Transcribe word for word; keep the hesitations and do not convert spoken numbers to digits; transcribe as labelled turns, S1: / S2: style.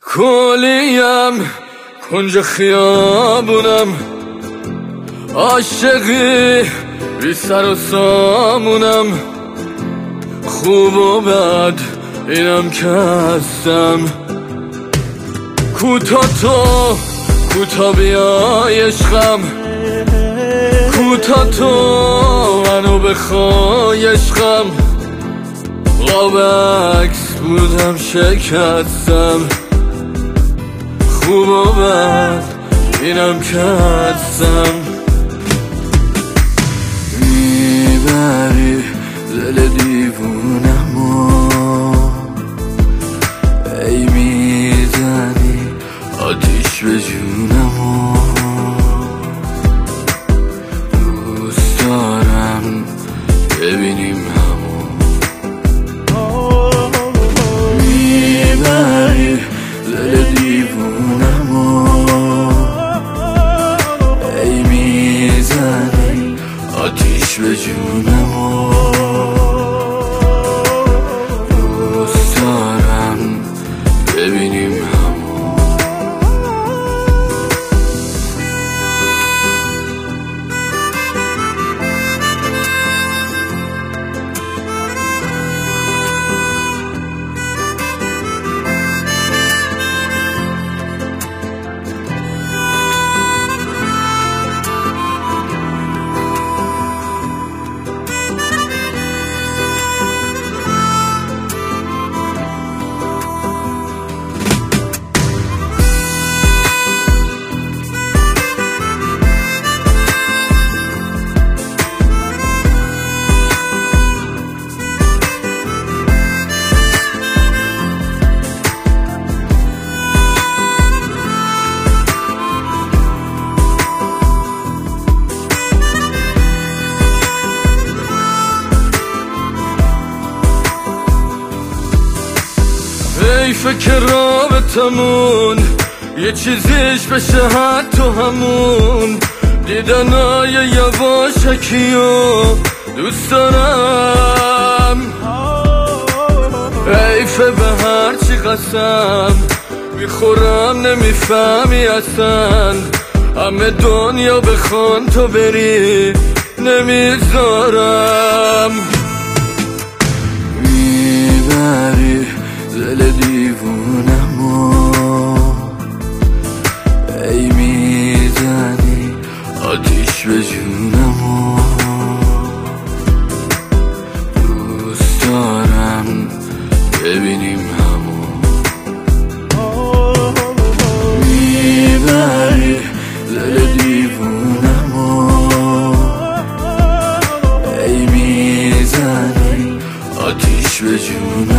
S1: کلیم کنج خیابونم، عاشقی بی سر و سامونم، خوب و بد اینم که هستم. کوتا تو کوتا بیای عشقم، کوتا تو منو بخوای عشقم. قاب عکس بودم شکستم، خوب و بد اینم که هستم. میبری دل دیوونمو، ای میزنی آتیش به جونمو. دوست دارم ببینیم همو. میبری دل دیوونمو، ای میزنی آتیش به جونمو. دوست دارم ببینیم همو. ای فکر رابطمون یه چیزیش بشه حتی همون دیدنای یواشکیو دوست دارم. حیفه به هرچی قسم میخورم نمیفهمی اصلا، همه دنیا بخوان تو بری نمیذارم. میبری دل دیوونمو، ای میزنی آتیش به جونمو. دوست دارم ببینیم همو. میبری دل دیوونمو، ای میزنی آتیش به جونمو.